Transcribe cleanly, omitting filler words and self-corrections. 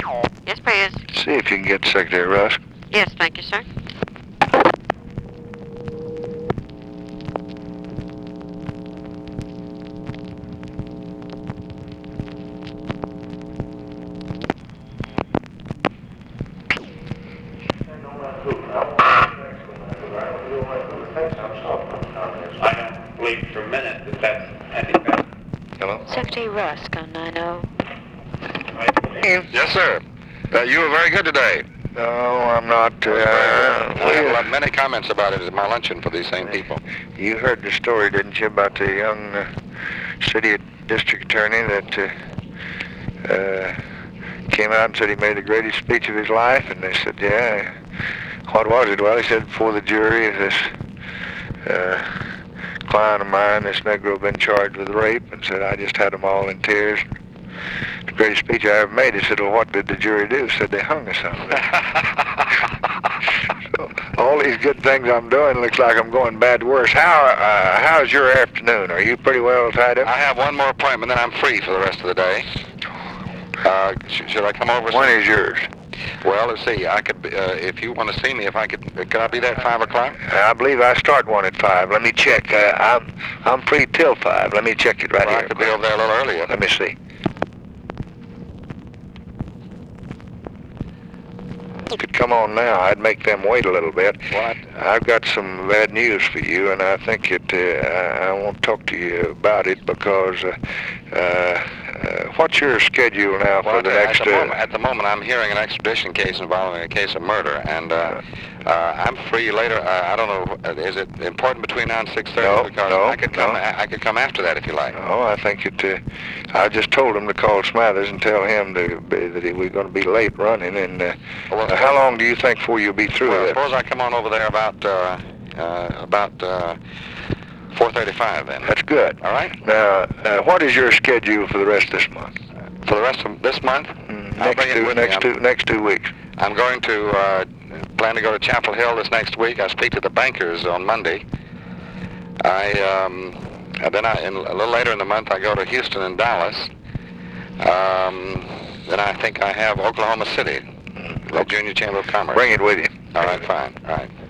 Yes, please. See if you can get Secretary Rusk. Yes, thank you, sir. I don't believe for a minute that that's anything. Hello? Secretary Rusk on 90. Yes, sir. You were very good today. No, I'm not. I have many comments about it at my luncheon for these same people. You heard the story, didn't you, about the young city district attorney that came out and said he made the greatest speech of his life? And they said, yeah. What was it? Well, he said before the jury, this client of mine, this Negro, been charged with rape, and said, I just had them all in tears. The greatest speech I ever made. He said, well, what did the jury do? Said they hung us on it. So all these good things I'm doing looks like I'm going bad to worse. How's your afternoon? Are you pretty well tied up? I have one more appointment, then I'm free for the rest of the day. Should I come over? When is yours? Well, let's see. I could, if you want to see me, if I could I be there at 5 o'clock? I believe I start one at 5. Let me check. I'm free till 5. Let me check it right Well, here. I could be over there a little earlier. Let me see. Could come on now. I'd make them wait a little bit. What? I've got some bad news for you, and I think I won't talk to you about it because what's your schedule now for the next... At the moment, I'm hearing an extradition case involving a case of murder, and I'm free later. I don't know. Is it important between now and 6:30? No, because no, I could come. no. I could come after that if you like. Oh, I think I just told him to call Smathers and tell him that we're going to be late running. And how long do you think before you'll be through Well, with it? suppose I come on over there about 4:35 then. That's good. All right. Now, what is your schedule for the rest of this month? For the rest of this month? Next 2 weeks. I'm going to plan to go to Chapel Hill this next week. I speak to the bankers on Monday. Then a little later in the month, I go to Houston and Dallas. Then I think I have Oklahoma City, the Junior Chamber of Commerce. Bring it with you. All right, fine. All right.